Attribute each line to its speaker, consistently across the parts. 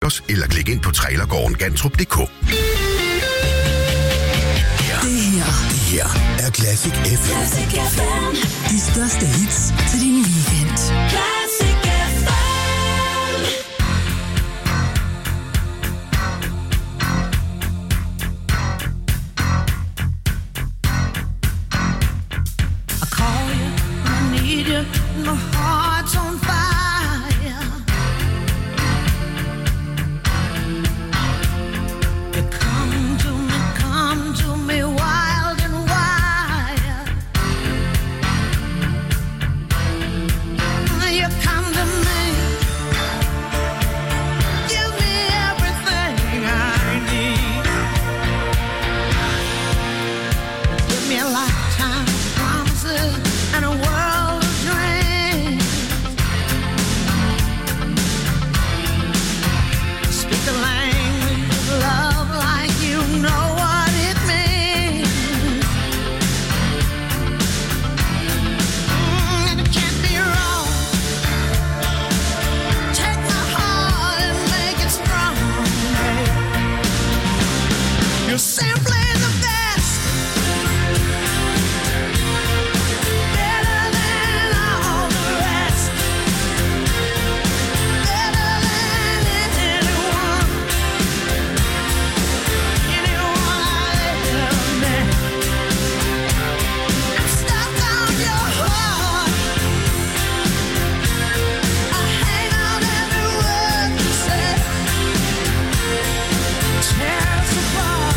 Speaker 1: os eller klik ind på trailergården Gantrup.dk.
Speaker 2: Det her er Classic FM. Classic FM. De største hits til din weekend. Classic FM.
Speaker 3: I call you, I need you, my heart's on fire. You come to me wild and wild. You come to me, give me everything I need. Give me a lifetime of promises and a world of dreams. Speak the language of love like you know what it means. And it can't be wrong. Take my heart and make it strong. You're simply the best. Better than all the rest. Better than anyone. Anyone I ever met. I'm stuck on your heart. I hang on every word you say. Tear us apart.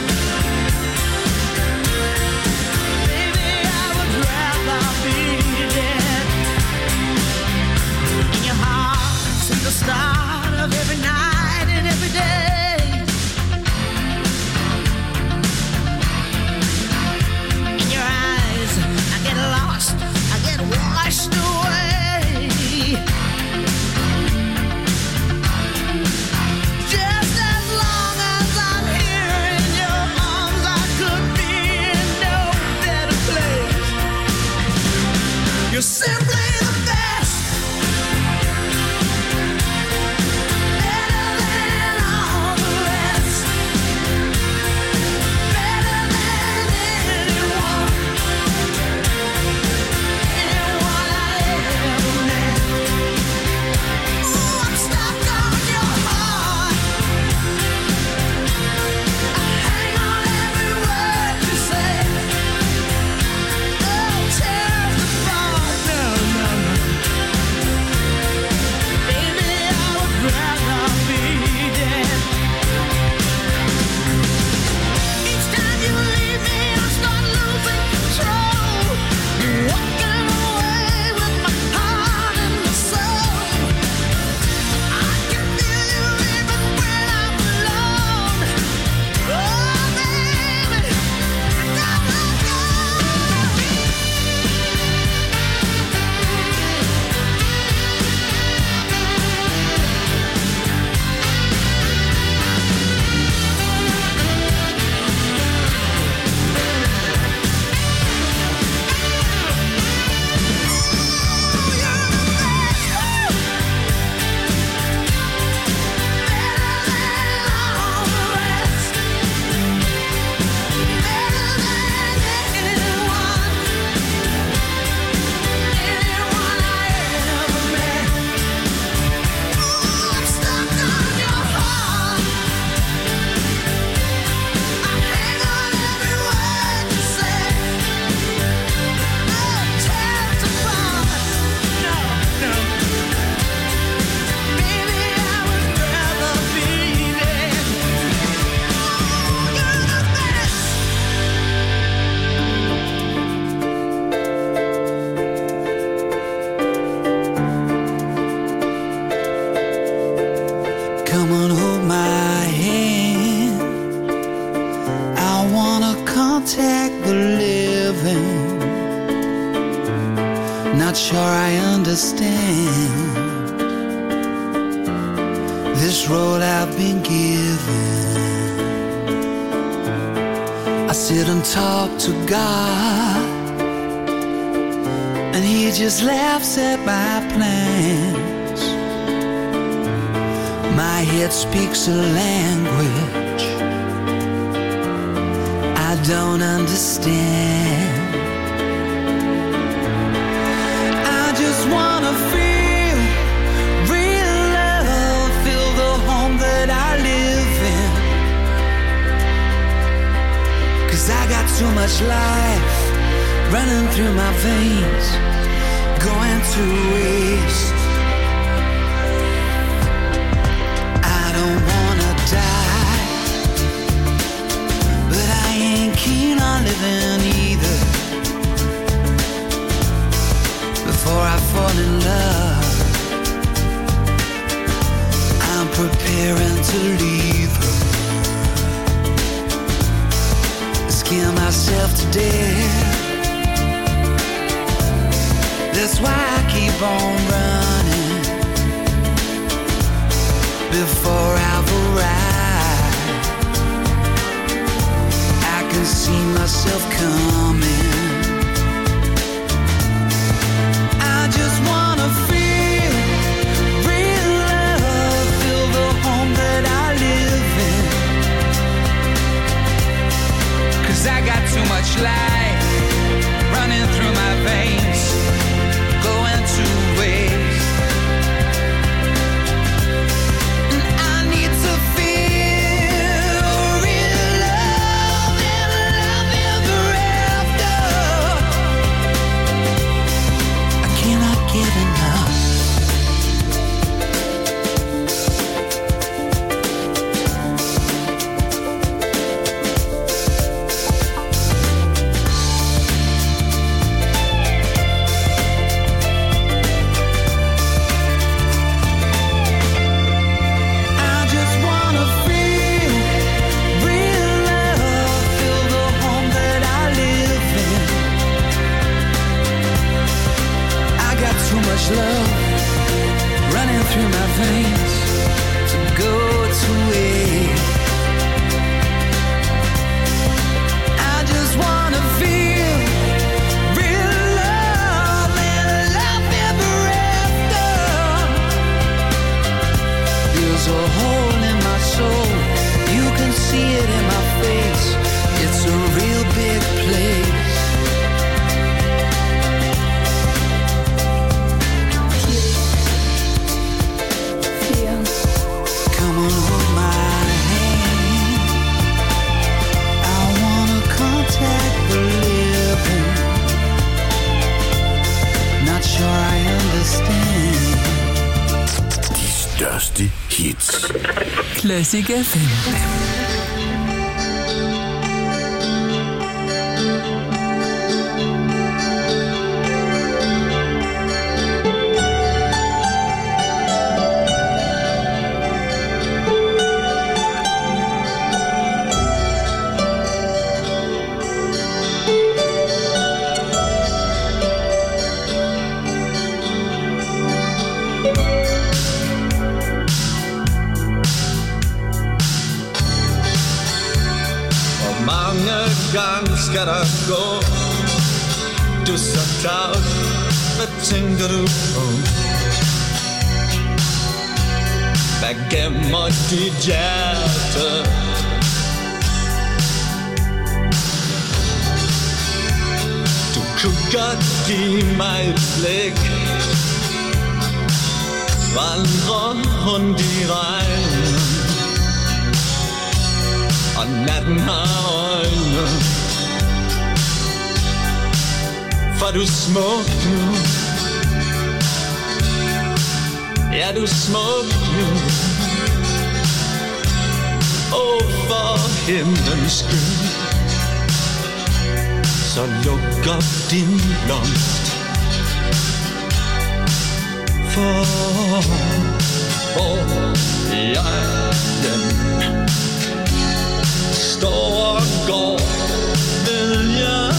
Speaker 3: Baby, I would rather be dead. In your heart, since the start of every night and every day. In your eyes, I get lost, I get washed away. Just as long as I'm here in your arms, I could be in no better place. You're simply the best. Better than all the rest. Better than anyone. Anyone I ever met. Ooh, I'm stuck on your heart. I hang on every word you say. Oh, tear us apart. No, no, no. Baby, I would rather be dead. Each time you leave me, I start losing control. Walking away with my heart and my soul. I can feel you even when I'm alone. Oh, baby, don't let go.
Speaker 4: Come and hold my hand. I wanna contact the living. Not sure I understand this road I've been given. I sit and talk to God, and He just laughs at my plans. My head speaks a language I don't understand. I just wanna feel real love, feel the home that I live in. 'Cause I got too much life running through my veins, going to waste. I don't wanna die, but I ain't keen on living either. Before I fall in love, I'm preparing to leave her. Scare myself to death. That's why I keep on running before I've arrived. I can see myself coming. I just wanna feel real love, feel the home that I live in. 'Cause I got too much life running through my veins, going to waste. And I need to feel real love and love ever after. I cannot get enough. Love running through my veins to go to waste. I just wanna feel real love and love ever after. There's a hole in my soul, you can see it in my face. It's a real big place.
Speaker 1: De største hits.
Speaker 2: Classic FM.
Speaker 5: Gang skal der gå. Du er så tavs. Hvad tænker du på? Hvad gemmer dit hjerte? Du kunne godt give mig et blik. Vandre rundt i regnen, og natten har øjne. For du er smuk nu. Ja, du er smuk nu. Åh, for himlens skyld, så luk op din blomst. For jeg står og går, vil jeg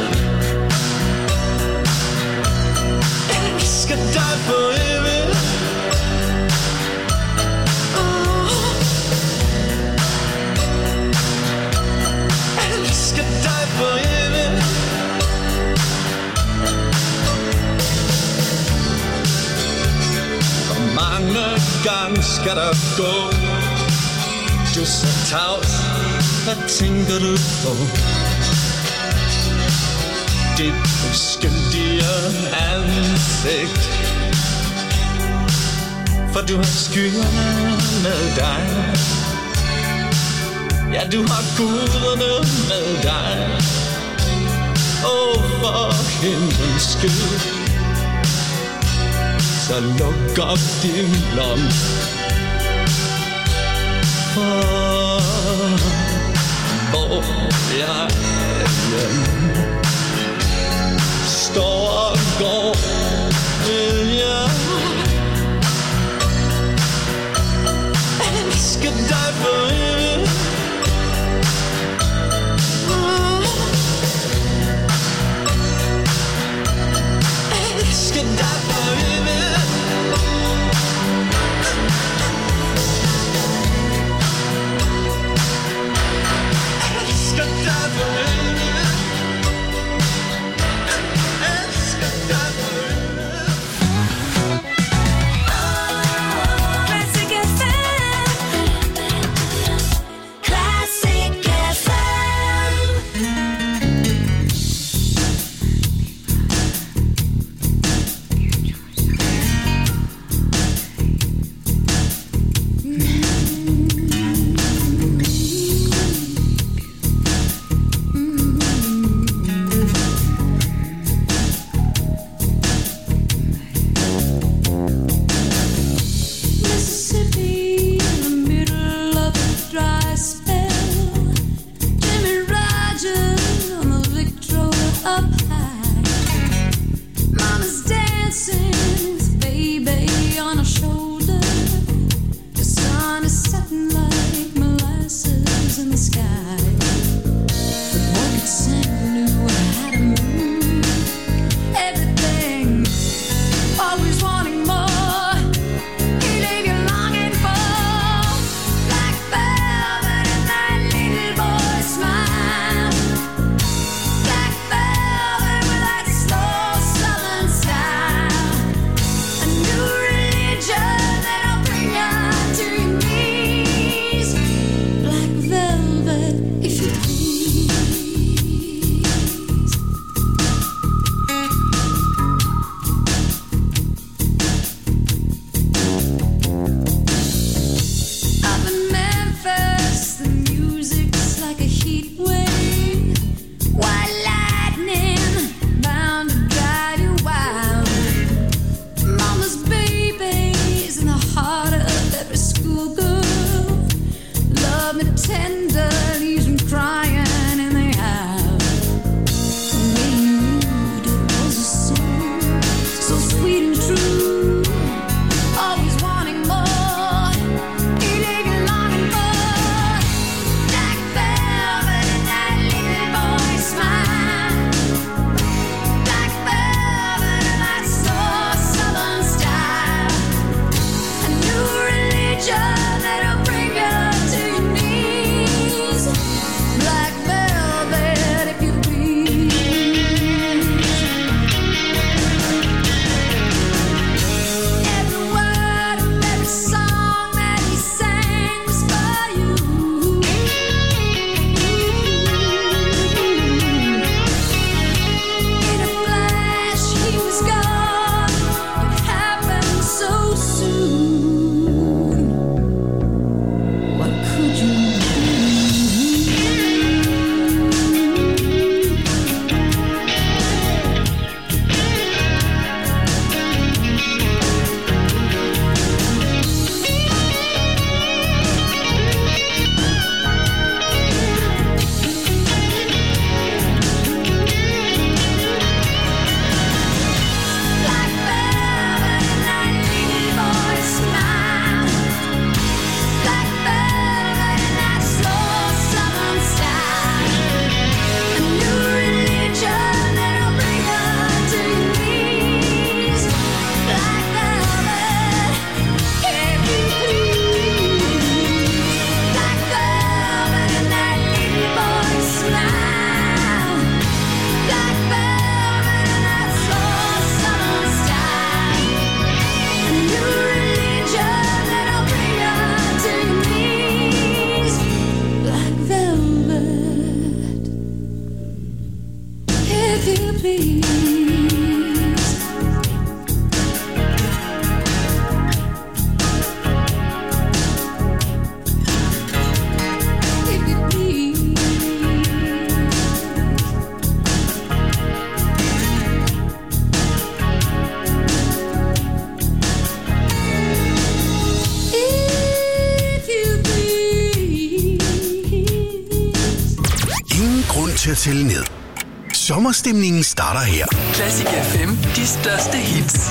Speaker 5: elsker dig for evigt. Elsker dig for evigt. For mange gange skal der gå? Du er så tavs, hvad tænker du på? Dit uskyldige ansigt, for du har skyerne med dig. Ja, du har guderne med dig. For himlens skyld, så luk op din lomme. Hvor jeg står og går, jeg elsker dig for evigt. Elsker dig for evigt. Elsker dig for evigt. Elsker dig for evigt.
Speaker 3: Classic FM.
Speaker 1: til at tælle ned. Sommerstemningen starter her.
Speaker 2: Classic FM. De største hits.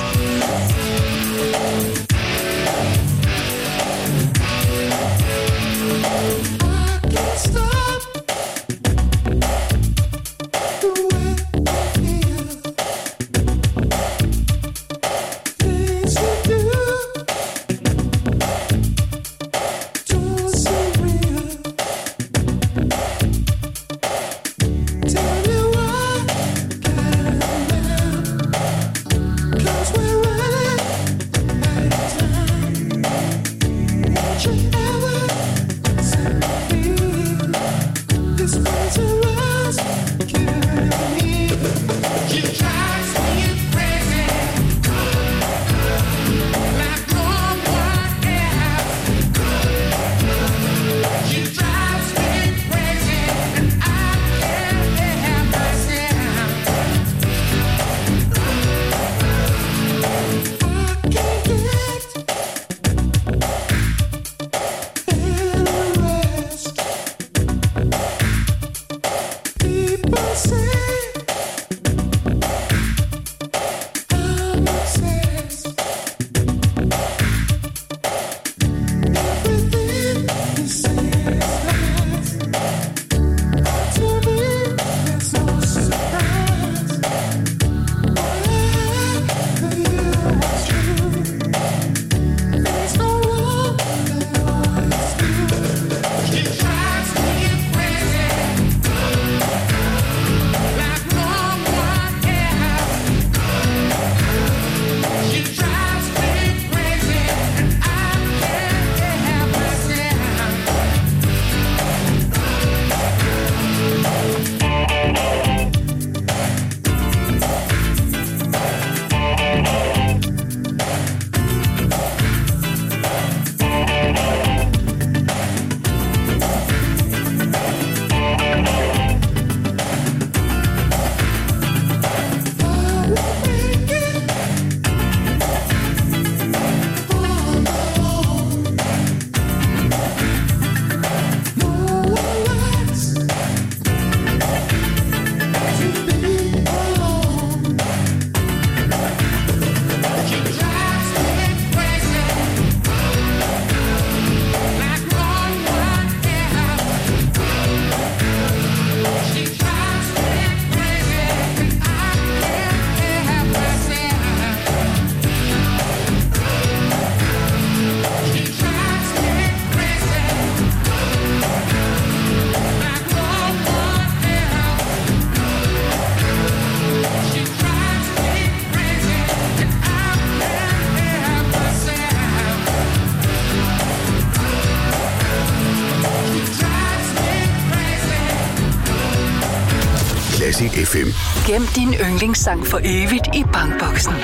Speaker 1: Classic FM.
Speaker 2: Gem din yndlingssang for evigt i Bankboksen.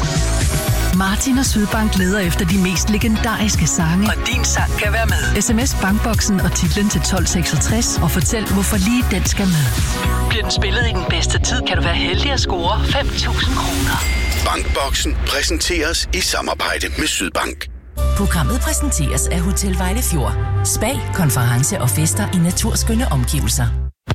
Speaker 2: Martin og Sydbank leder efter de mest legendariske sange, og din sang kan være med. SMS Bankboksen og titlen til 1266 og fortæl, hvorfor lige den skal med. Bliver den spillet i den bedste tid, kan du være heldig at score 5.000 kroner.
Speaker 1: Bankboksen præsenteres i samarbejde med Sydbank.
Speaker 6: Programmet præsenteres af Hotel Vejlefjord. Spa, konference og fester i naturskønne omgivelser.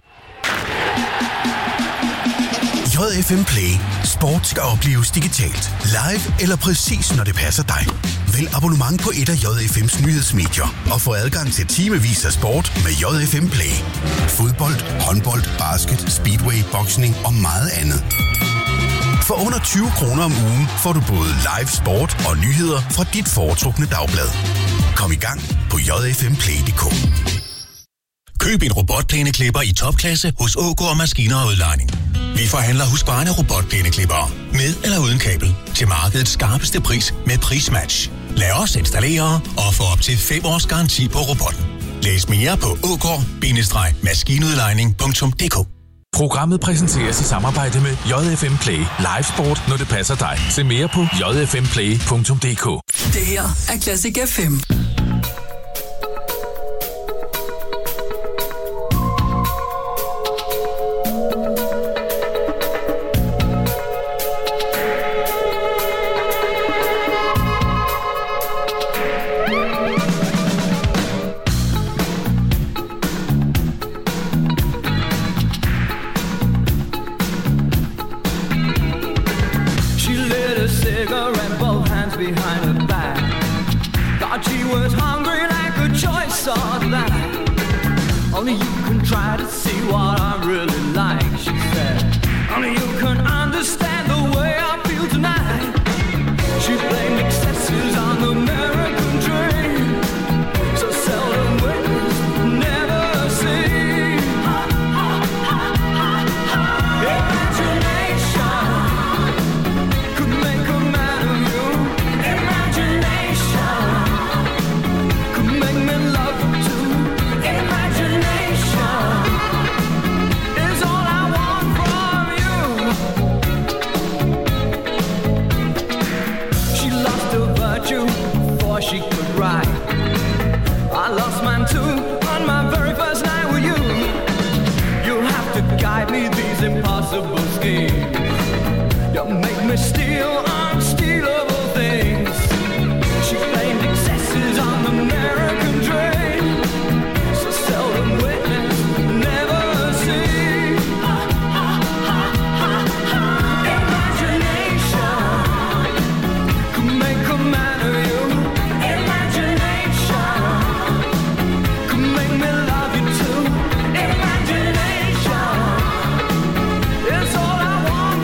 Speaker 1: JFM Play. Sport skal opleves digitalt. Live eller præcis når det passer dig. Vælg abonnement på et af JFM's nyhedsmedier og få adgang til timevis af sport med JFM Play. Fodbold, håndbold, basket, speedway, boksning og meget andet. For under 20 kroner om ugen får du både live sport og nyheder fra dit foretrukne dagblad. Kom i gang på jfmplay.dk.
Speaker 7: Køb en robotplæneklipper i topklasse hos Ågaard Maskiner og Udlejning. Vi forhandler husqvarna robotplæneklippere med eller uden kabel til markedets skarpeste pris med prismatch. Lad os installere og få op til 5 års garanti på robotten. Læs mere på ågaard-maskinudlejning.dk.
Speaker 8: Programmet præsenteres i samarbejde med JFM Play. Live sport, når det passer dig. Se mere på jfmplay.dk.
Speaker 2: Det her er Classic FM.
Speaker 4: Only you can try to see what I really like, she said. Only you can understand the way I feel tonight. She blamed excesses on the American dream. So seldom witnessed, never seen. Imagination could make a man of you. Imagination could make me love you too. Imagination is all I want from you. She lost her virtue before she could write. I lost mine too on my very first night with you. You have to guide me these impossible schemes. You make me steal unstealable things. She blamed excesses on the American dream. So seldom witnessed, never seen. Imagination could make a man of you. Imagination could make me love you too. Imagination is all I want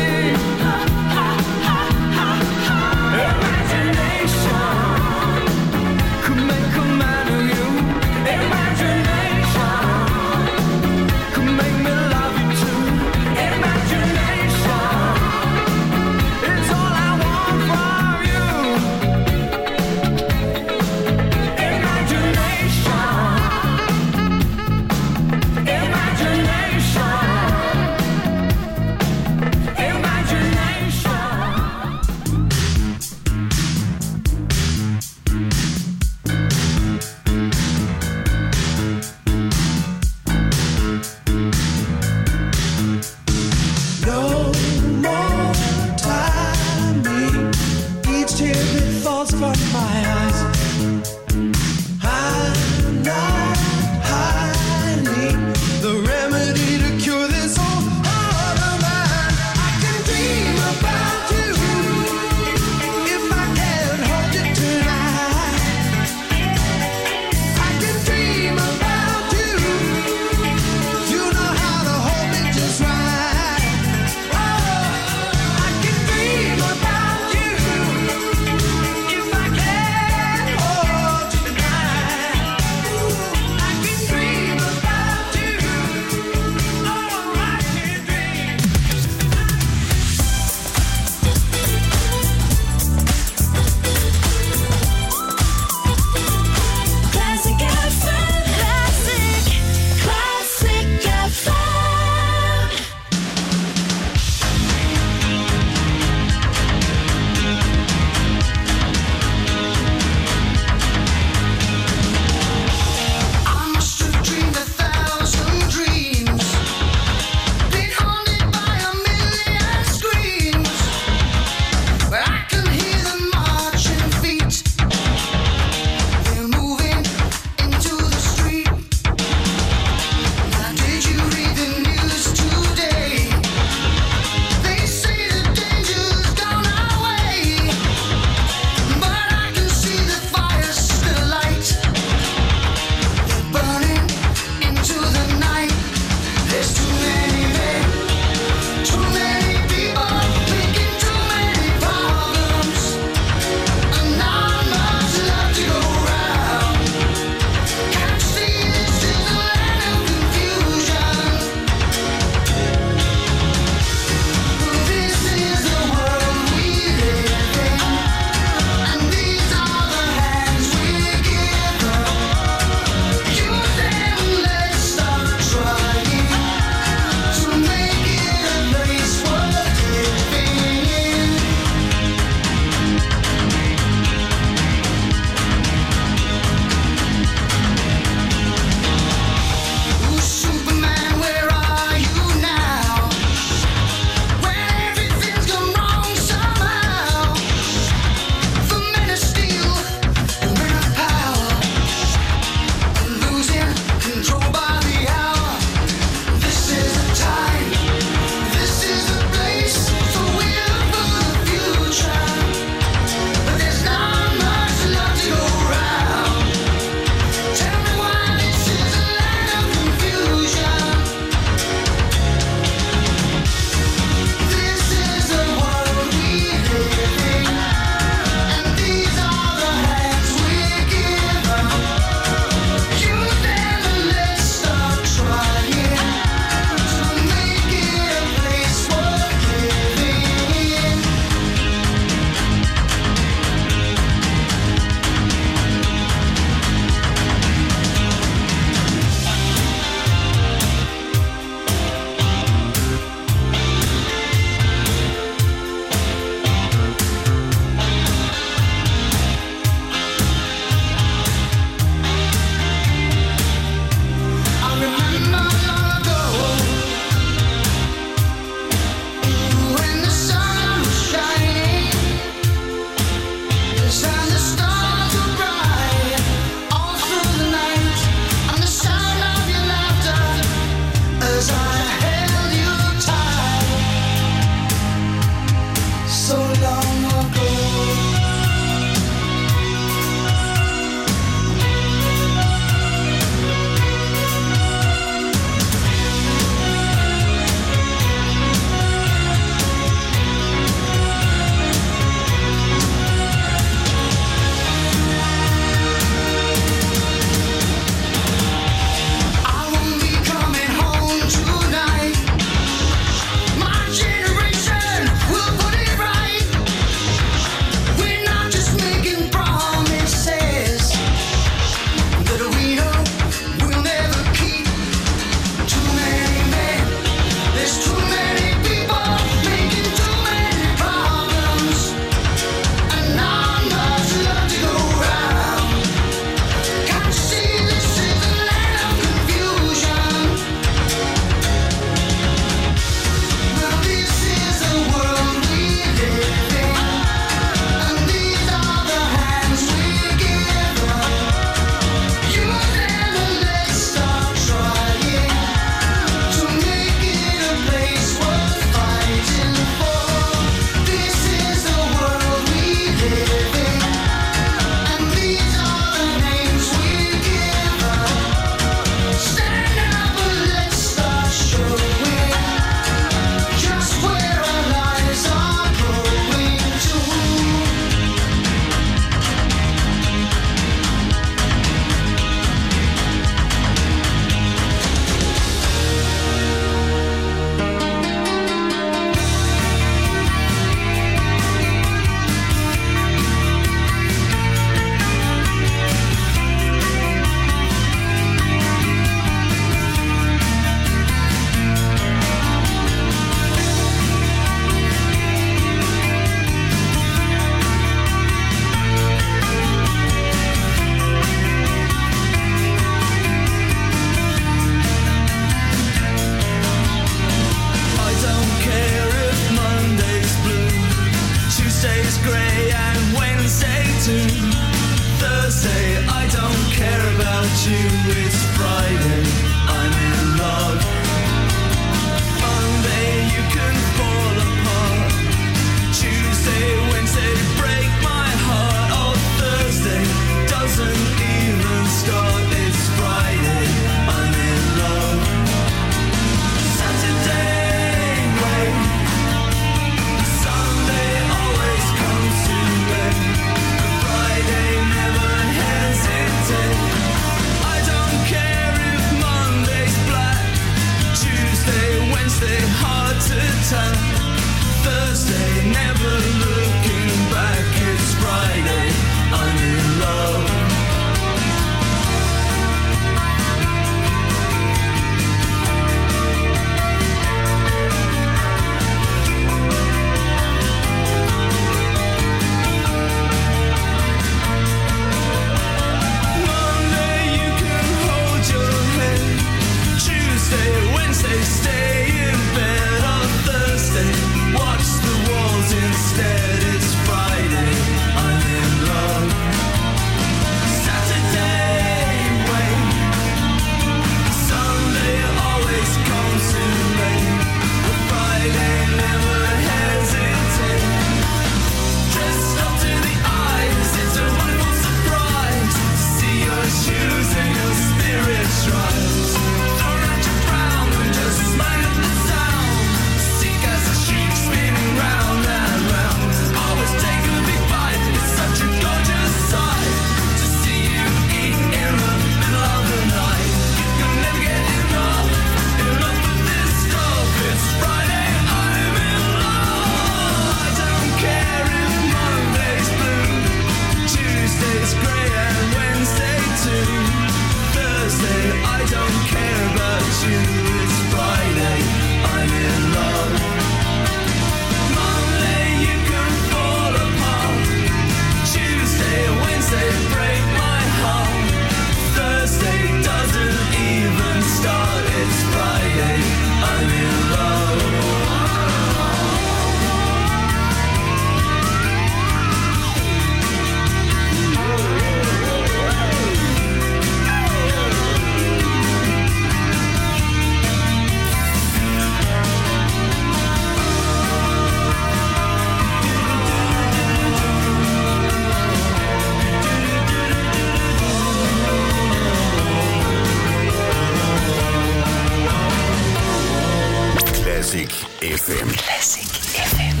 Speaker 1: FM.
Speaker 2: Classic FM.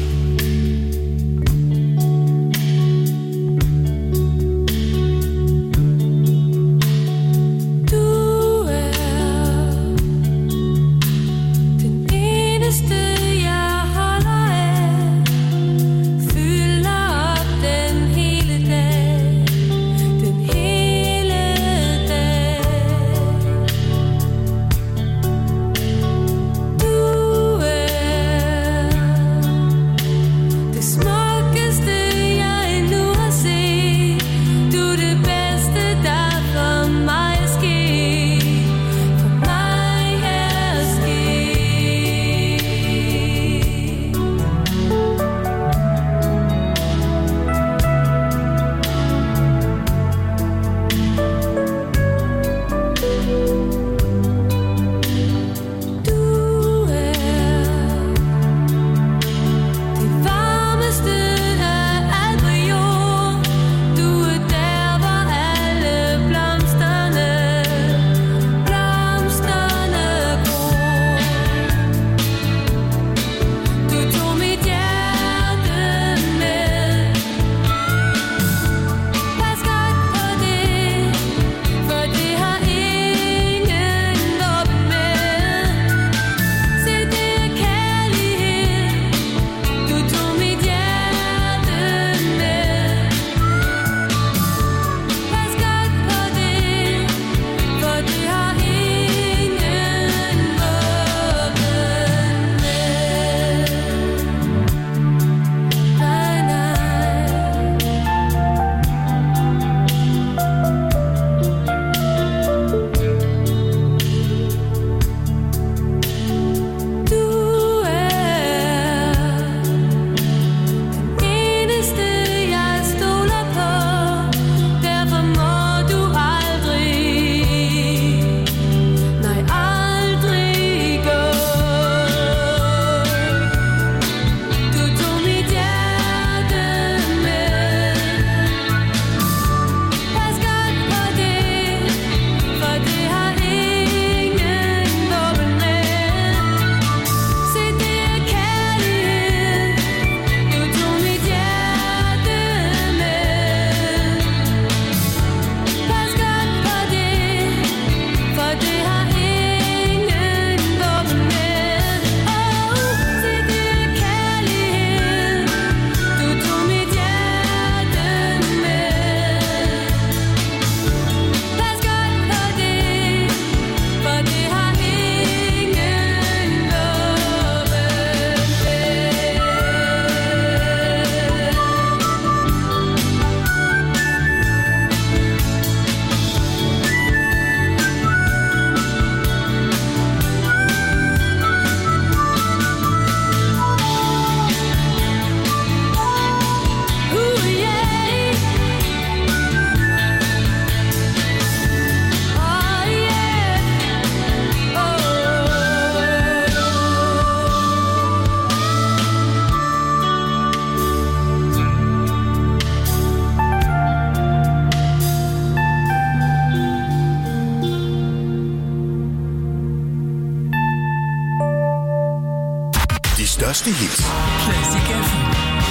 Speaker 1: Største hits.
Speaker 2: Classic FM.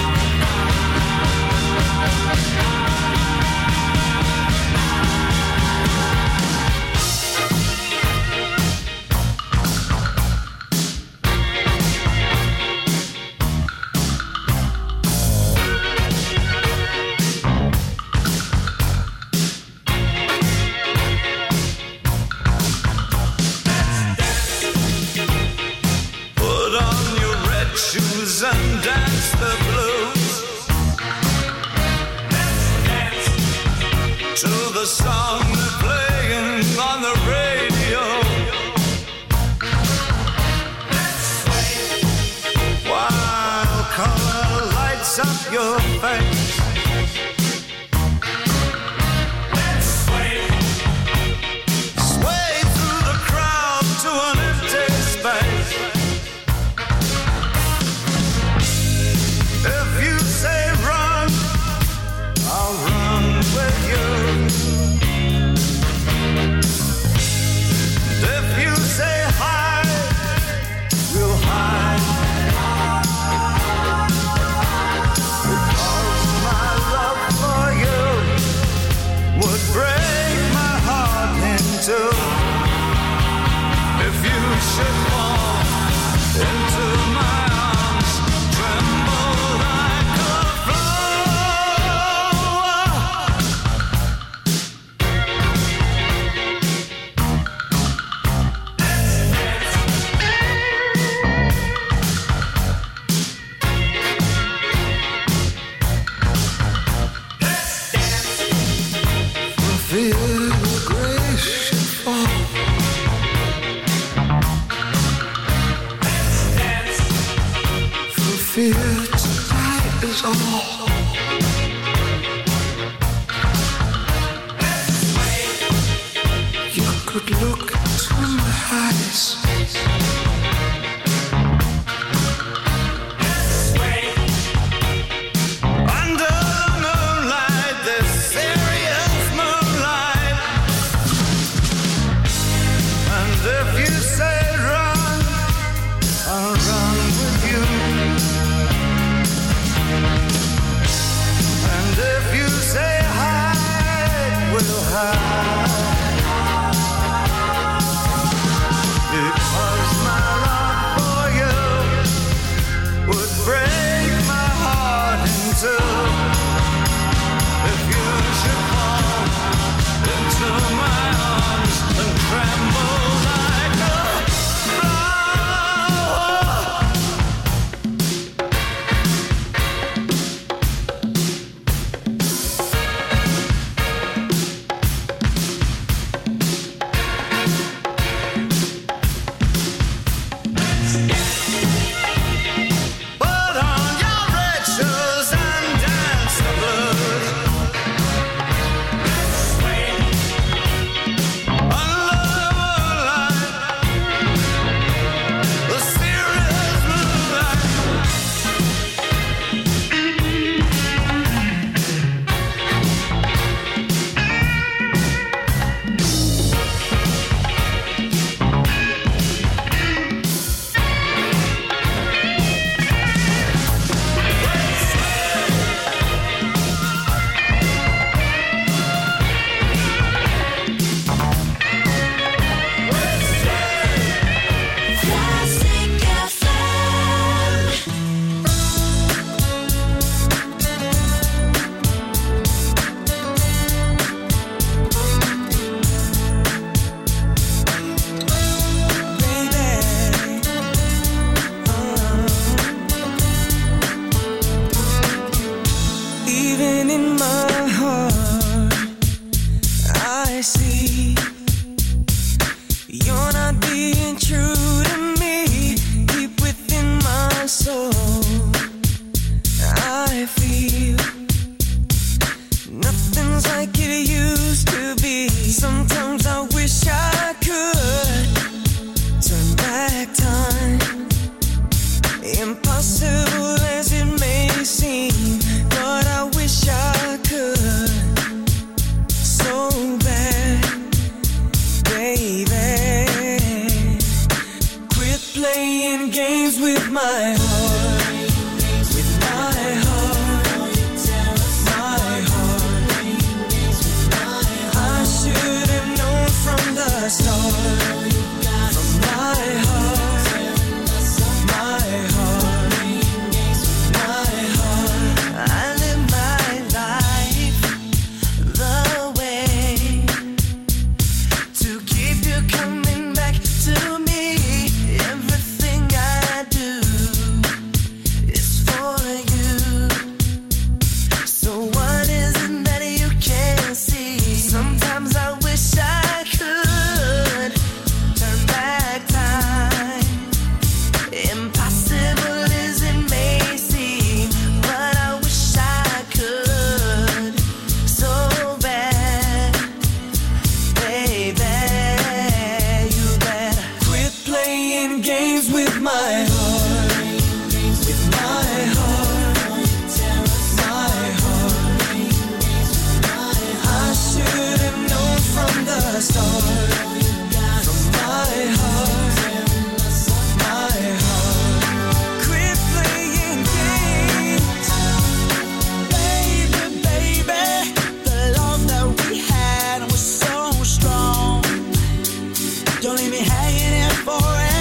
Speaker 5: And dance the blues. Let's dance to the song that's playing on the radio. Let's sway while color lights up your face. Let's sway through the crowd to an empty space. If you say run, I'll run with you. If you say hide, we'll hide should fall into my arms, tremble like a flower. For fear the grace should fall. For fear tonight is all. You could look into my eyes. Under the moonlight, this serious moonlight. And if you say run, I'll run with you. And if you say hide, we'll hide. Because my love for you would break my heart in two. If you should fall into my arms and tremble like a flower. Put on your red shoes and dance the blues. Under the moonlight, the serious moonlight. Even in my heart, I see you're not being true to me. Deep within my soul, I feel nothing's like it used to be. Sometimes I wish I could turn back time. Impossible as it may seem, but I wish I could so bad, baby. Quit playing games with my heart, with my heart, my heart. I should have known from the start, from my heart, my heart, my heart. I live my life the way to keep you coming back to me. Everything I do is for you. So what is it that you can't see? Sometimes I wish I could turn back time. Impossible as it may seem, but I wish I could so bad, baby. You better quit playing games with my heart, with my heart, my heart. I should have known from the start, from my heart, my heart. Quit playing games, baby, baby. The love that we had was so strong. Don't leave me hanging here forever.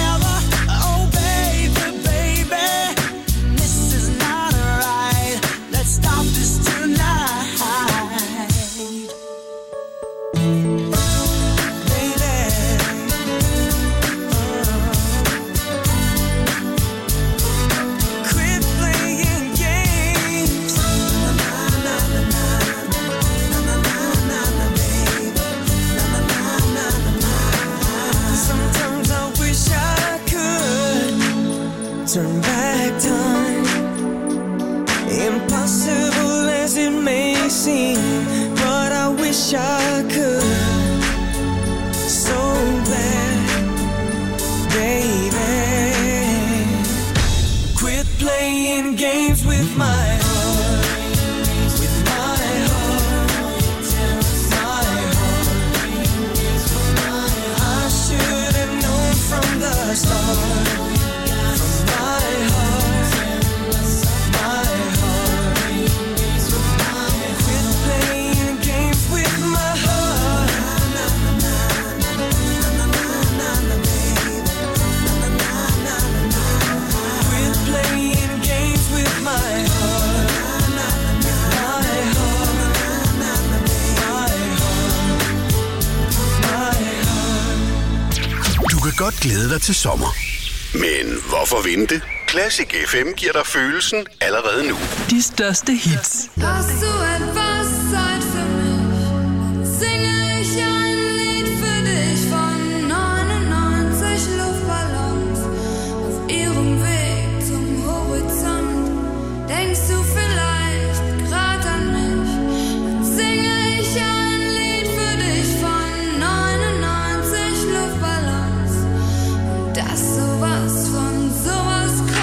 Speaker 3: Sometimes I wish I could turn back time. Impossible as it may seem, but I wish I could. So bad, baby. Quit playing games with my heart, with my heart, my heart. I should have known from the start. From my heart, my heart. Quit playing games with my heart. Quit playing games with my heart. My heart, my heart.
Speaker 1: Du kan godt glæde dig til sommer. Men hvorfor vente? Classic FM giver dig følelsen allerede nu.
Speaker 2: De største hits.
Speaker 9: Hast du etwas Zeit für mich? Singe ich ein Lied für dich von 99 Luftballons auf ihrem Weg zum Horizont. Denkst du vielleicht grad an mich? Dann singe ich ein Lied für dich von 99 Luftballons und dass sowas von sowas kommt.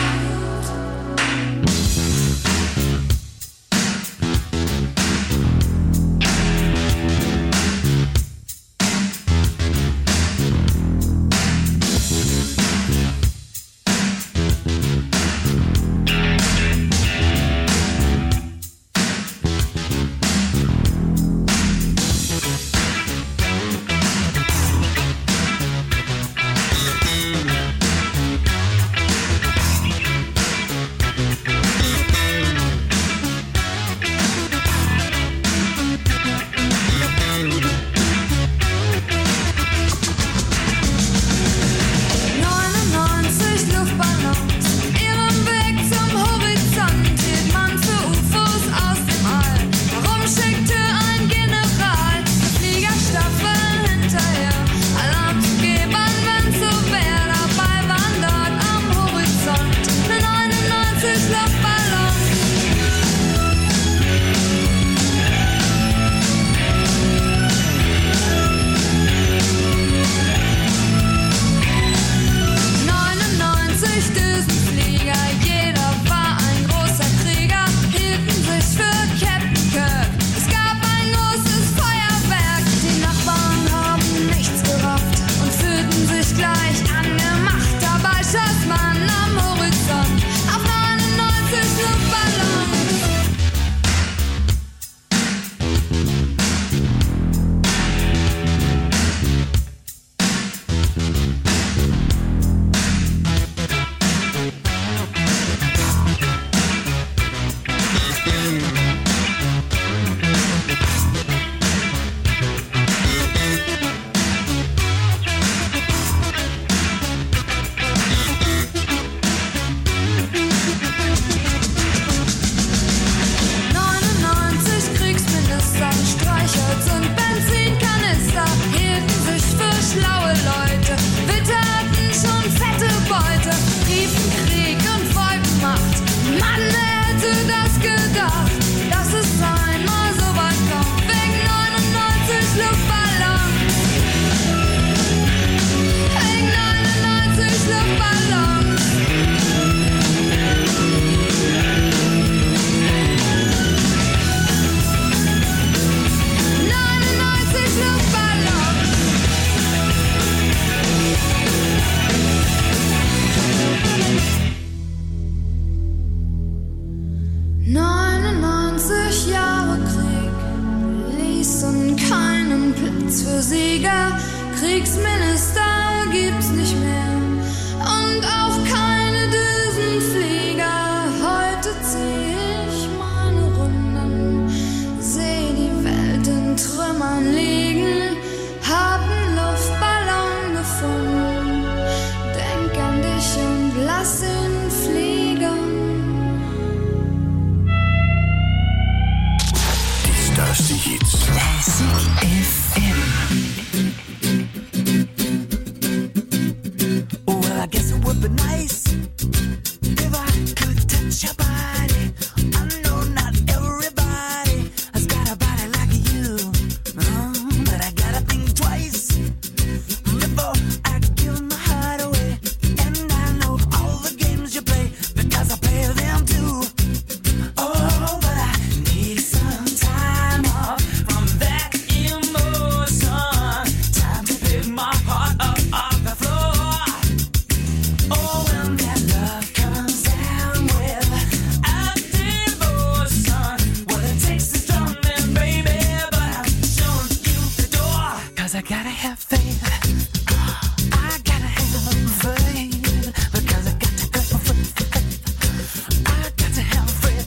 Speaker 3: I guess it would be nice if I could touch your body. I know not everybody has got a body like you, but I gotta think twice before I give my heart away. And I know all the games you play because I play them too. Oh, but I need some time off from that emotion. Time to pick my heart up off the floor. Oh, when that love comes down with a devotion. Well, it takes a strong man, baby, but I'm showing you the door. 'Cause I gotta have faith. I gotta have faith. Because I got to go for faith. I got to have faith,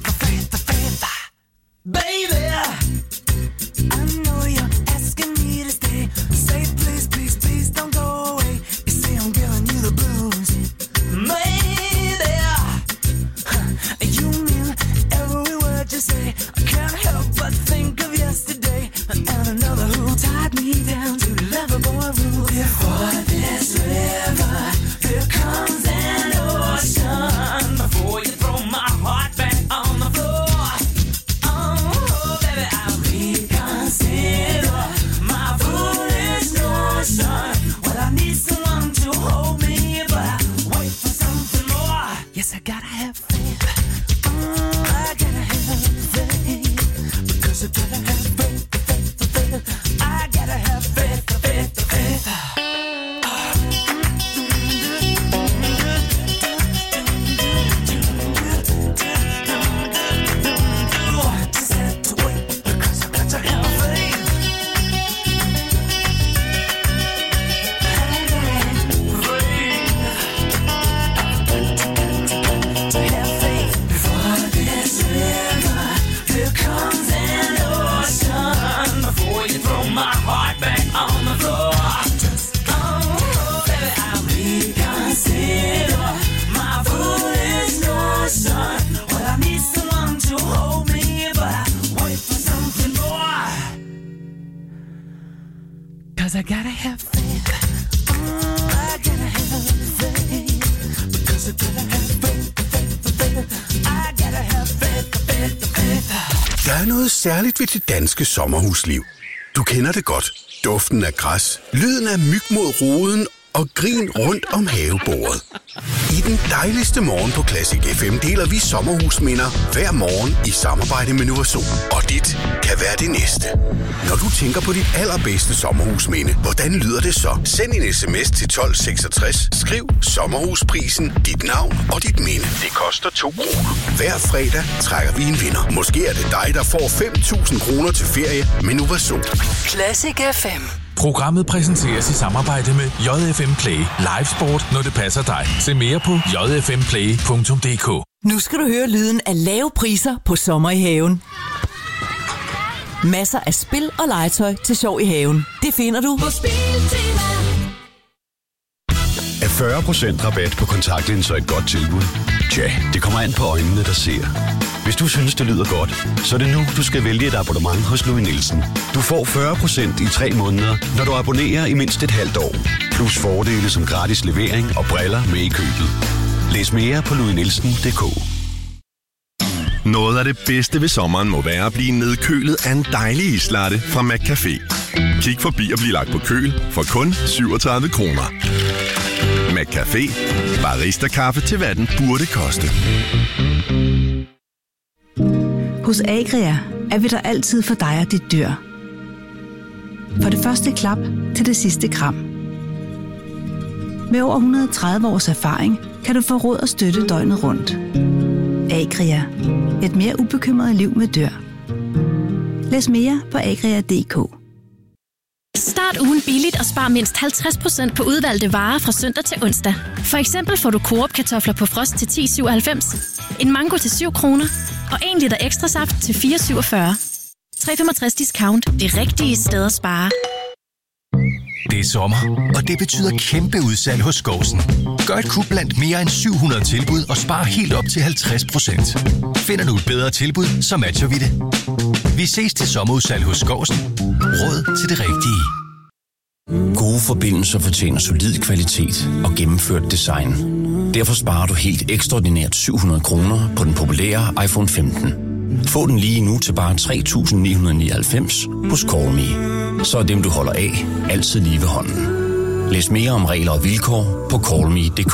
Speaker 3: baby. I know you're asking me to stay. Say please, please, please don't go away. You say I'm giving you the blues, maybe. You mean every word you say. I can't help but think of yesterday and another who tied me down to lovable rules. Before this river, here comes an ocean. Before you throw my heart back on the floor. Oh, baby, I'll reconsider my foolish notion. Well, I need someone to hold me, but I wait for something more. Yes, I gotta have faith. I gotta have faith. Because I gotta have faith. I gotta have faith. Just have to wait because I got to have faith. To have faith. Before this river, here comes an ocean. Before you throw my heart back on the floor. Oh, baby, I'll reconsider my foolish notion. Well, I need someone to hold me, but I wait for something more. 'Cause I gotta have faith. I gotta have faith. Because I gotta have faith. I gotta have faith.
Speaker 1: Der er noget særligt ved det danske sommerhusliv. Du kender det godt. Duften af græs, lyden af myg mod roden og grin rundt om havebordet. I den dejligste morgen på Classic FM deler vi sommerhusminder hver morgen i samarbejde med Novasol. Og dit kan være det næste. Når du tænker på dit allerbedste sommerhusminde, hvordan lyder det så? Send en sms til 1266, skriv sommerhusprisen, dit navn og dit minde. Det koster 2 kroner. Hver fredag trækker vi en vinder. Måske er det dig, der får 5.000 kroner til ferie med Novasol.
Speaker 2: Classic FM.
Speaker 8: Programmet præsenteres i samarbejde med JFM Play. Live sport, når det passer dig. Se mere på jfmplay.dk.
Speaker 10: Nu skal du høre lyden af lave priser på sommer i haven. Masser af spil og legetøj til sjov i haven. Det finder du på Spiltema.
Speaker 11: Er 40% rabat på kontaktlinser et godt tilbud? Tja, det kommer an på øjnene, der ser. Hvis du synes, det lyder godt, så er det nu, du skal vælge et abonnement hos Louis Nielsen. Du får 40% i 3 måneder, når du abonnerer i mindst et halvt år. Plus fordele som gratis levering og briller med i købet. Læs mere på louisnielsen.dk.
Speaker 12: Noget af det bedste ved sommeren må være at blive nedkølet af en dejlig islatte fra McCafé. Kig forbi og bliv lagt på køl for kun 37 kroner. McCafé. Barista-kaffe til hvad den burde koste.
Speaker 13: Hos Agria er vi der altid for dig og dit dyr. For det første klap til det sidste kram. Med over 130 års erfaring kan du få råd og støtte døgnet rundt. Agria. Et mere ubekymret liv med dyr. Læs mere på agria.dk.
Speaker 14: Start ugen billigt og spar mindst 50% på udvalgte varer fra søndag til onsdag. For eksempel får du Coop-kartofler på frost til 10,97, en mango til 7 kroner og 1 liter ekstra saft til 4,47. 3,65 discount. Det rigtige sted at spare.
Speaker 7: Det er sommer, og det betyder kæmpe udsalg hos Skovsen. Gør et kub blandt mere end 700 tilbud og spar helt op til 50%. Finder du et bedre tilbud, så matcher vi det. Vi ses til sommerudsalg hos Skovsen. Råd til det rigtige.
Speaker 15: Gode forbindelser fortjener solid kvalitet og gennemført design. Derfor sparer du helt ekstraordinært 700 kroner på den populære iPhone 15. Få den lige nu til bare 3.999 hos CallMe. Så er dem, du holder af, altid lige ved hånden. Læs mere om regler og vilkår på callme.dk.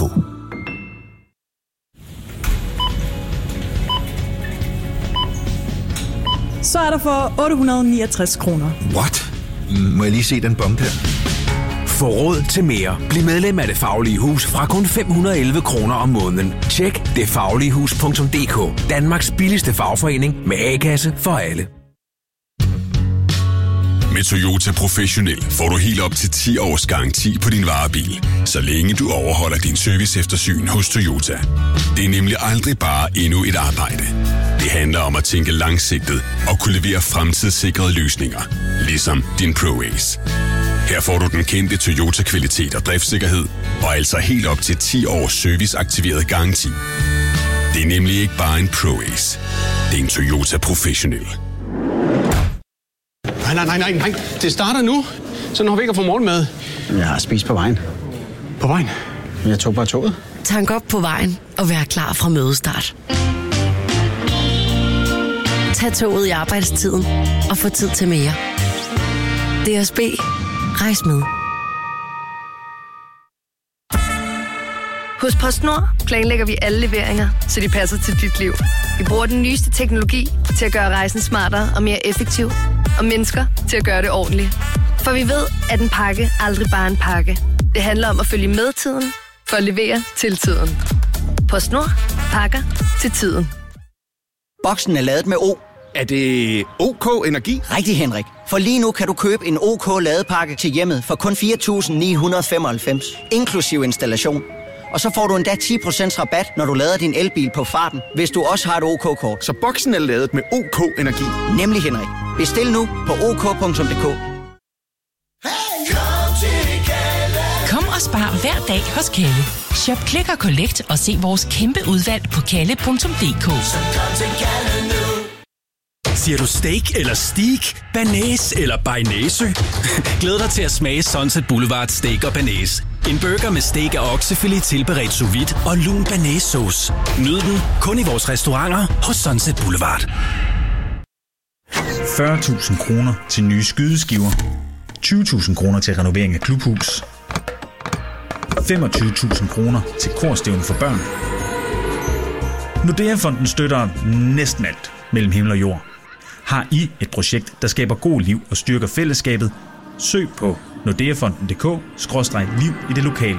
Speaker 16: Så er der for 869 kroner.
Speaker 17: What? Må jeg lige se den bombe der?
Speaker 18: Få råd til mere. Bliv medlem af Det Faglige Hus fra kun 511 kroner om måneden. Tjek detfagligehus.dk. Danmarks billigste fagforening med A-kasse for alle.
Speaker 19: Med Toyota Professionel får du helt op til 10 års garanti på din varebil, så længe du overholder din service-eftersyn hos Toyota. Det er nemlig aldrig bare endnu et arbejde. Det handler om at tænke langsigtet og kunne levere fremtidssikrede løsninger, ligesom din ProAce. Her får du den kendte Toyota-kvalitet og driftssikkerhed, og altså helt op til 10 års serviceaktiveret garanti. Det er nemlig ikke bare en ProAce. Det er en Toyota Professionel.
Speaker 20: Nej. Det starter nu. Så når vi ikke får morgenmad.
Speaker 21: Jeg har spist på vejen.
Speaker 20: På vejen?
Speaker 21: Jeg tog bare toget.
Speaker 22: Tank op på vejen og vær klar fra mødestart. Tag toget i arbejdstiden og få tid til mere. DSB. Rejs med.
Speaker 23: Hos PostNord planlægger vi alle leveringer, så de passer til dit liv. Vi bruger den nyeste teknologi til at gøre rejsen smartere og mere effektiv, og mennesker til at gøre det ordentligt. For vi ved, at en pakke aldrig bare er en pakke. Det handler om at følge med tiden, for at levere til tiden. PostNord. Pakker til tiden.
Speaker 24: Boksen er ladet med O.
Speaker 20: Er det OK Energi?
Speaker 24: Rigtig, Henrik. For lige nu kan du købe en OK ladepakke til hjemmet for kun 4.995, inklusiv installation. Og så får du endda 10% rabat, når du lader din elbil på farten, hvis du også har et OK-kort.
Speaker 20: Så boksen er ladet med OK Energi?
Speaker 24: Nemlig, Henrik. Bestil nu på OK.dk.
Speaker 6: Kom og spar hver dag hos Kalle. Shop Click og Collect og se vores kæmpe udvalg på kalle.dk.
Speaker 25: Siger du steak eller steak, banæs eller bearnaise? Glæd dig til at smage Sunset Boulevard Steak og Banæs. En burger med steak og oksefilet tilberedt sous vide og lun banæssauce. Nyd den kun i vores restauranter hos Sunset Boulevard.
Speaker 26: 40.000 kroner til nye skydeskiver. 20.000 kroner til renovering af klubhus. 25.000 kroner til korstævne for børn. Nordea-fonden støtter næsten alt mellem himmel og jord. Har I et projekt, der skaber god liv og styrker fællesskabet? Søg på nordeafonden.dk/liv i det lokale.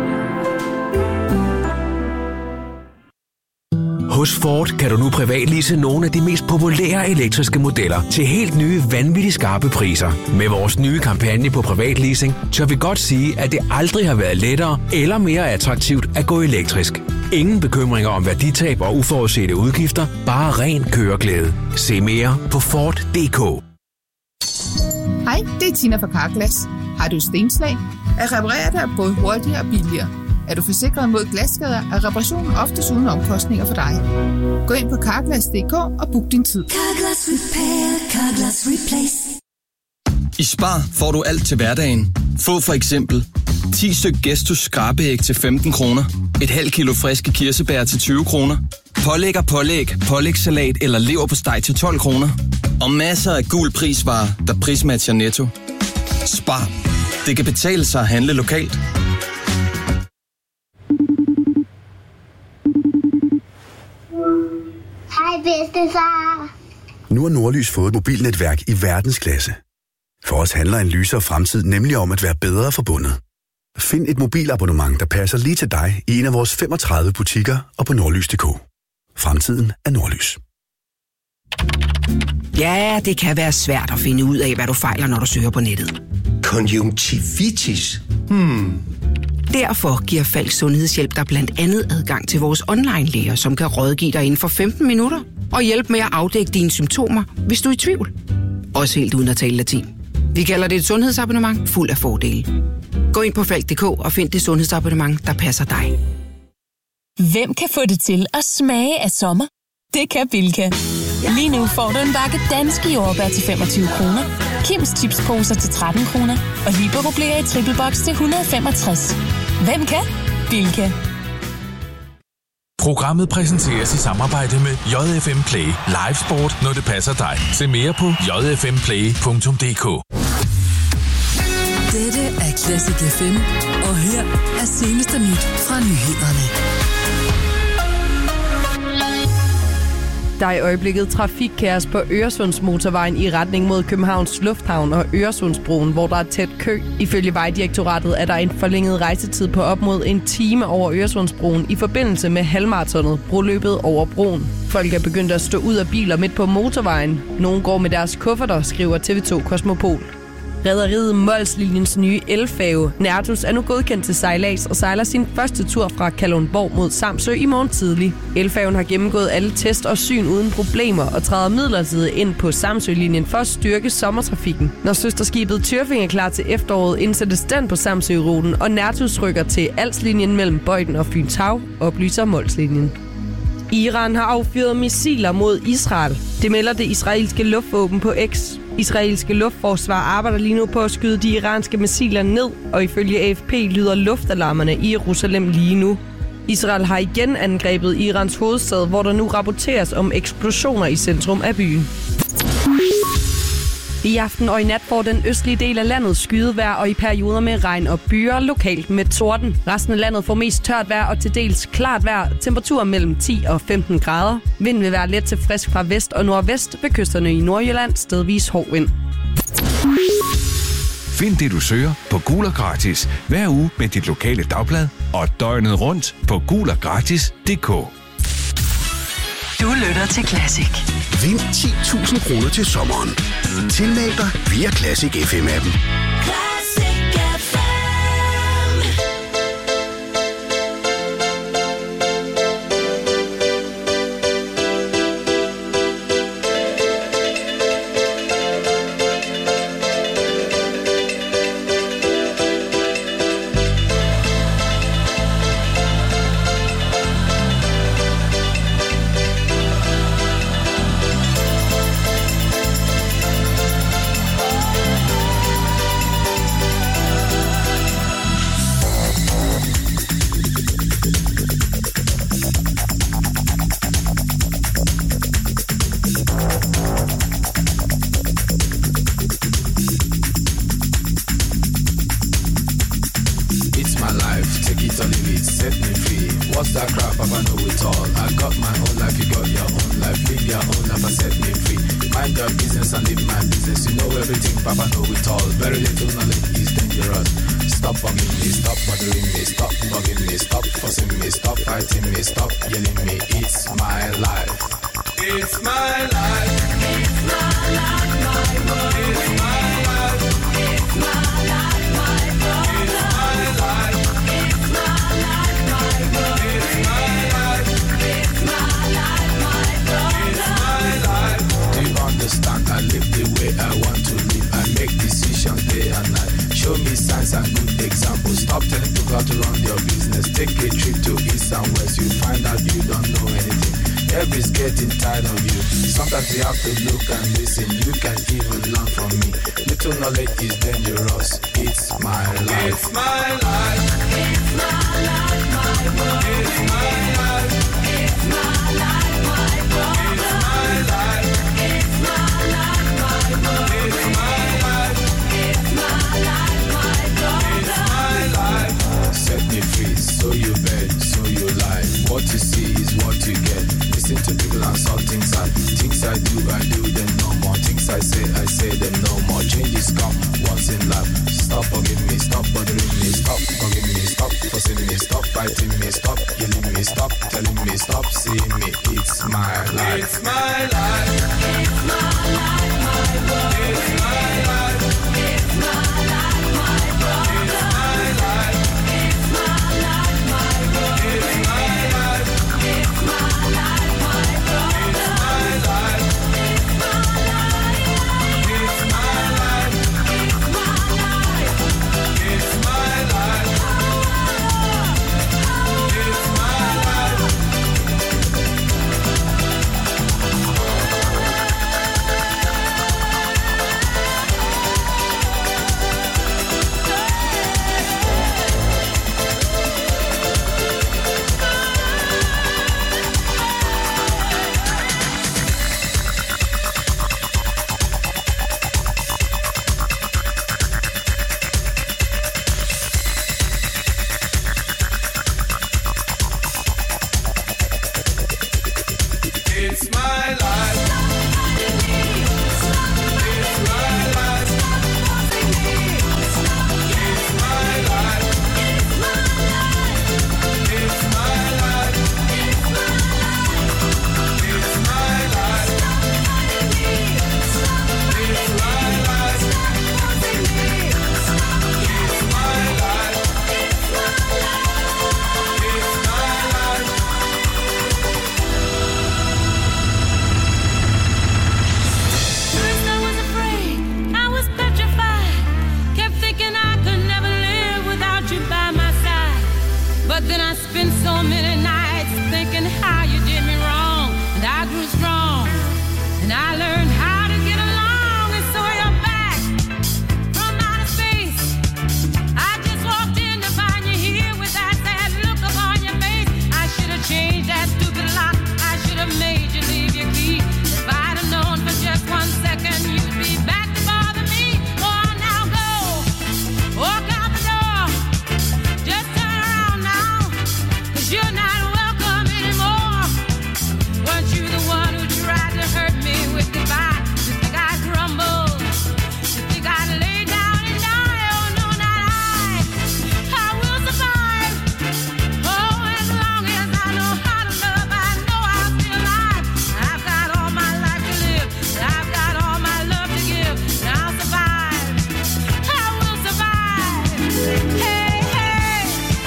Speaker 18: Hos Ford kan du nu privatlease nogle af de mest populære elektriske modeller til helt nye, vanvittigt skarpe priser. Med vores nye kampagne på privatleasing, tør vi godt sige, at det aldrig har været lettere eller mere attraktivt at gå elektrisk. Ingen bekymringer om værditab og uforudsete udgifter, bare ren køreglæde. Se mere på Ford.dk.
Speaker 27: Hej, det er Tina fra Carglass. Har du stenslag? At reparere dig er både hurtigere og billigere. Er du forsikret mod glasskader, er reparationen oftest uden omkostninger for dig. Gå ind på Carglass.dk og book din tid.
Speaker 3: Carglass Repair, Carglass Replace.
Speaker 28: I Spar får du alt til hverdagen. Få for eksempel 10 styk Gestus skrabeæg til 15 kroner, et halvt kilo friske kirsebær til 20 kroner, pålæg, pålægssalat eller leverpostej til 12 kroner, og masser af gul prisvarer, der prismatcher Netto. Spar. Det kan betale sig at handle lokalt.
Speaker 29: Hej bedstefar.
Speaker 1: Nu har Nordlys fået et mobilnetværk i verdensklasse. For os handler en lysere fremtid nemlig om at være bedre forbundet. Find et mobilabonnement, der passer lige til dig i en af vores 35 butikker og på nordlys.dk. Fremtiden er Nordlys.
Speaker 30: Ja, det kan være svært at finde ud af, hvad du fejler, når du søger på nettet.
Speaker 17: Konjunktivitis?
Speaker 30: Derfor giver Falk Sundhedshjælp dig blandt andet adgang til vores online-læger, som kan rådgive dig inden for 15 minutter og hjælpe med at afdække dine symptomer, hvis du er i tvivl. Også helt uden at tale latin. Vi kalder det et sundhedsabonnement fuld af fordele. Gå ind på Falk.dk og find det sundhedsabonnement, der passer dig.
Speaker 6: Hvem kan få det til at smage af sommer? Det kan Bilka. Lige nu får du en bakke danske jordbær til 25 kroner. Kims chipsposer til 13 kroner og Liberobleer i triple box til 165. Hvem kan? Bilka.
Speaker 2: Programmet præsenteres i samarbejde med JFM Play. Live sport, når det passer dig. Se mere på jfmplay.dk.
Speaker 4: Dette er Classic FM, og her er seneste nyt fra nyhederne.
Speaker 5: Der er i øjeblikket trafikkaos på Øresundsmotorvejen i retning mod Københavns Lufthavn og Øresundsbroen, hvor der er tæt kø. Ifølge Vejdirektoratet er der en forlænget rejsetid på op mod en time over Øresundsbroen i forbindelse med halvmaratonet, broløbet over broen. Folk er begyndt at stå ud af biler midt på motorvejen. Nogle går med deres kufferter, skriver TV2 Kosmopol. Rederiet Molslinjens nye elfærge Nertus er nu godkendt til sejlads og sejler sin første tur fra Kalundborg mod Samsø i morgen tidlig. Elfærgen har gennemgået alle test og syn uden problemer og træder midlertidigt ind på Samsø-linjen for at styrke sommertrafikken. Når søsterskibet Tyrfing er klar til efteråret, indsættes den på Samsø-ruten, og Nertus rykker til Als-linjen mellem Bøjden og Fyns Hav, oplyser Molslinjen. Iran har affyret missiler mod Israel. Det melder det israelske luftvåben på X. Israelske luftforsvar arbejder lige nu på at skyde de iranske missiler ned, og ifølge AFP lyder luftalarmerne i Jerusalem lige nu. Israel har igen angrebet Irans hovedstad, hvor der nu rapporteres om eksplosioner i centrum af byen. I aften og i nat får den østlige del af landet skydevejr og i perioder med regn og byer, lokalt med torden. Resten af landet får mest tørt vejr og til dels klart vejr. Temperaturer mellem 10 og 15 grader. Vinden vil være let til frisk fra vest og nordvest ved kysterne i Nordjylland, stedvis hård vind.
Speaker 8: Find det, du søger på Gul og Gratis hver uge med dit lokale dagblad og døgnet rundt på guloggratis.dk.
Speaker 4: Du lytter til Classic.
Speaker 1: Vind 10.000 kroner til sommeren. Tilmeld dig via Classic FM-appen.
Speaker 7: But then I spent so many nights thinking how you did me wrong. And I grew strong, and I learned how to get along. And so you're back from outer space. I just walked in to find you here with that sad look upon your face. I should have changed that stupid lock. I should have made you leave your key. If I'd have known for just 1 second you'd be back to bother me. Oh, now go, walk out the door. Just turn around now, 'cause you're not welcome anymore. Weren't you the one who tried to hurt me with goodbye? You think I'd crumble? You think I'd lay down and die? Oh, no, not I. I will survive. Oh, as long as I know how to love, I know I'll be alive. I've got all my life to live, and I've got all my love to give, and I'll survive. I will survive. Hey, hey.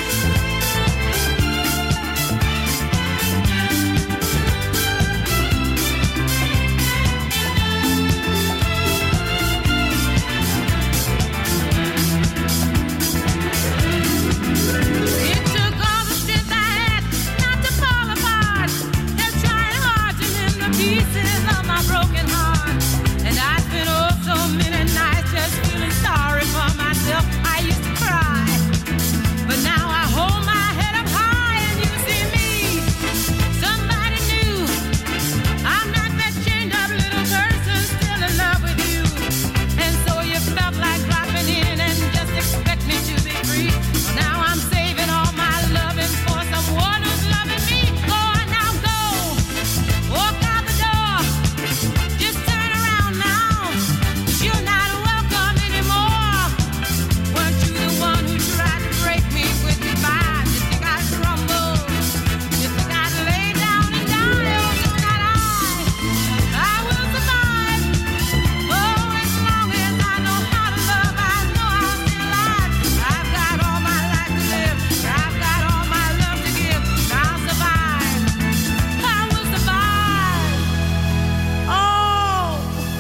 Speaker 7: It took all the strength I had not to fall apart, and trying hard to mend the pieces of my broken heart. And I spent oh so many nights just feeling sorry for myself. I used to cry, but now I hold my head up high and you see me, somebody new. I'm not that chained up little person still in love with you. And so you felt like dropping in and just expect me to be free. Well, now I'm saving all my loving for someone who's loving me. Go on now, go, walk out the door. Just turn around now, 'cause you're not welcome anymore. Weren't you the one who tried to break me with goodbye? You think I'd crumble? You think I'd lay down and die? Oh, no, not I. I will survive. Oh, as long as I know how to love, I know I'll be alive. I've got all my life to live, I've got all my love to give, and I'll survive. I will survive. Oh,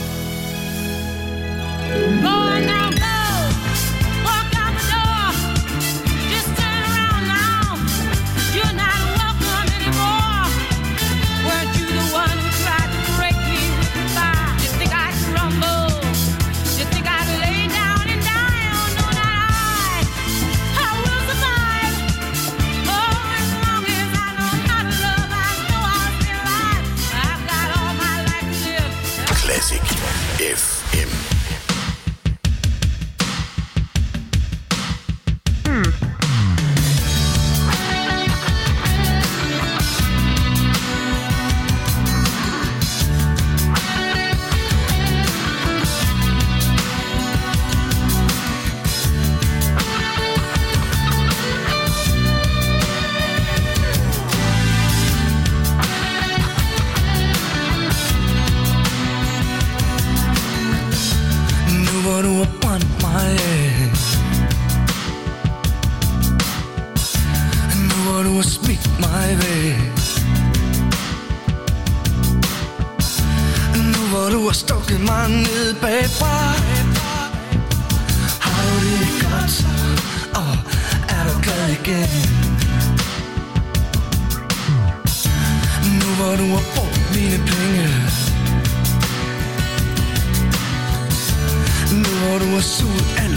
Speaker 7: go on now, go, walk out the door. Just turn around now, 'cause you're not welcome anymore. Weren't you the one who tried to break me with goodbye? You think I'd crumble? You think I'd lay down and die? Oh, no, not I. I will survive. Oh, as long as I know how to love, I know I'll be alive. I've got all my life to live.
Speaker 1: Classic FM.
Speaker 9: Nobody will want my head. Nobody will speak my way. Nobody will stalk in mig ned bagfra. Har du det godt? Og er du glad igen? Nu hvor du har brugt mine penge, nu hvor du har suget